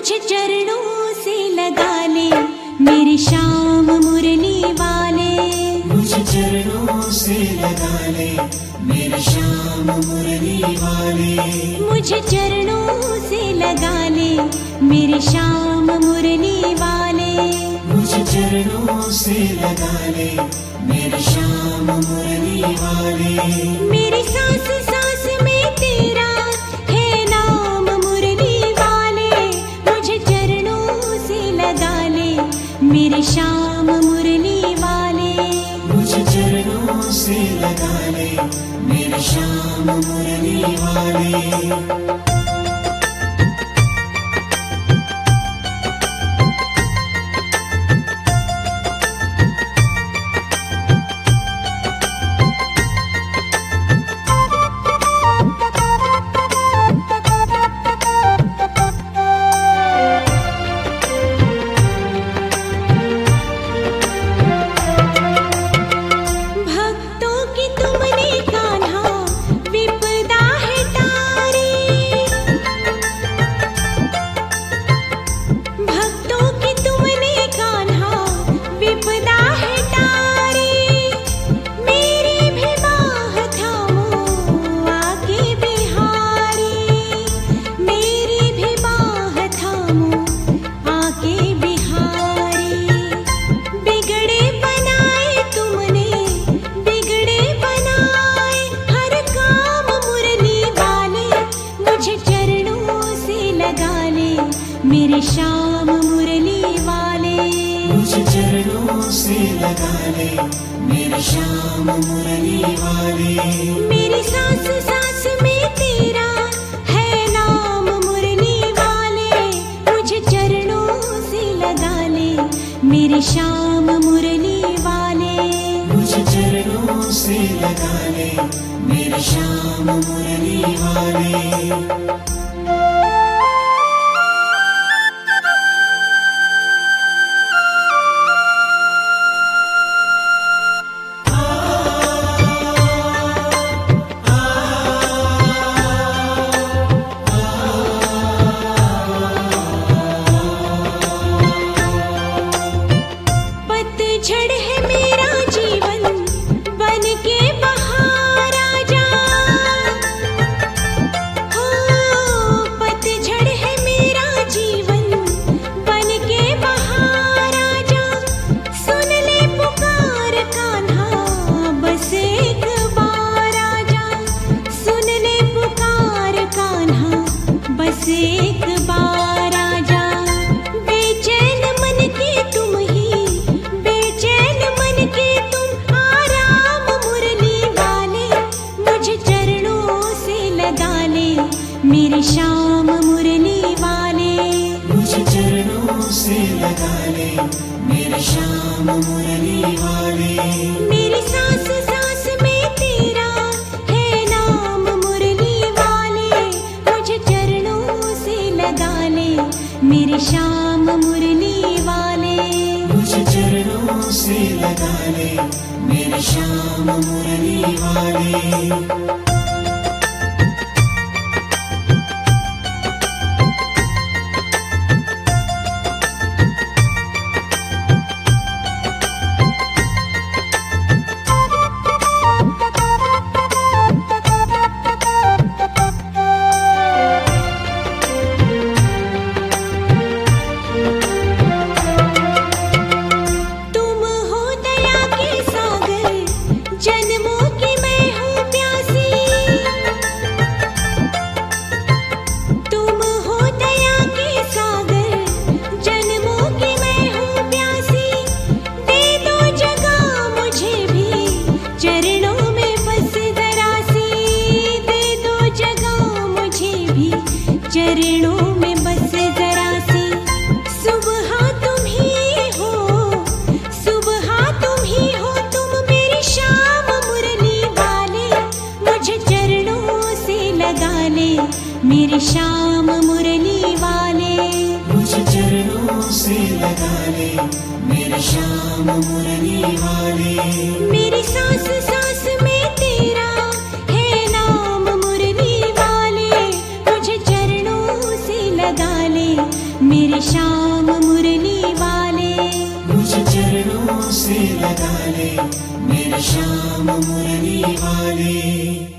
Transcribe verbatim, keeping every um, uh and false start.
मुझे चरणों से लगा ले मेरे श्याम मुरली वाले। मुझे चरणों से लगा ले मेरे श्याम मुरली वाले। मुझे चरणों से लगा ले मेरे श्याम मुरली वाले। मुझे चरणों से लगा ले मेरे श्याम मुरली वाले। मेरी सांस सांस में तेरा है नाम मुरली वाले। मुझे चरणों से लगा ले मेरे श्याम मुरली वाले। मुझे चरणों से लगा ले मेरे श्याम मुरली वाले। मेरे श्याम मुरली वाले। मुझे चरणों से लगा ले मेरे श्याम मुरली वाले। मेरी सांस सांस में तेरा है नाम मुरली वाले। मुझे चरणों से लगा ले मेरे श्याम मुरली वाले। मुझे चरणों से लगा ले मेरे श्याम मुरली वाले। पतझड़ है मेरा जीवन बन के बहार आजा। हो पतझड़ है मेरा जीवन बन के बहार आजा। सुन ले पुकार कान्हा बस एक बार आजा। सुन ले पुकार कान्हा बस एक बार आजा। बेचैन मन के तुम ही बेचैन मन के तुम आराम मुरली वाले। मुझे चरणों से लगा ले मेरे श्याम मुरली वाले। मुझे चरणों से लगा ले मेरे श्याम मुरली वाले। मेरी सांस सांस में तेरा है नाम मुरली वाले। मुझे चरणों से लगा ले मेरे श्याम मुरली वाले। मुझे चरणों से लगा ले मेरे श्याम मुरली वाले। तुम हो दया के सागर जन्मों की मैं हूँ प्यासी। तुम हो दया के सागर जन्मों की मैं हूँ प्यासी। दे दो जगह मुझे भी चरणों में बस जरा सी। दे दो जगह मुझे भी चरणों में बस जरा सी। सुबह तुम ही हो सुबह तुम ही हो तुम मेरे श्याम मुरली वाले। मुझे चरणों से लगा ले मेरे श्याम मुरली वाले। मुझे चरणों से लगा ले मेरे श्याम मुरली वाले। मेरी सांस सांस में तेरा है नाम मुरली वाले। मुझे चरणों से लगा ले मेरे ले मेरे श्याम मुरली वाले।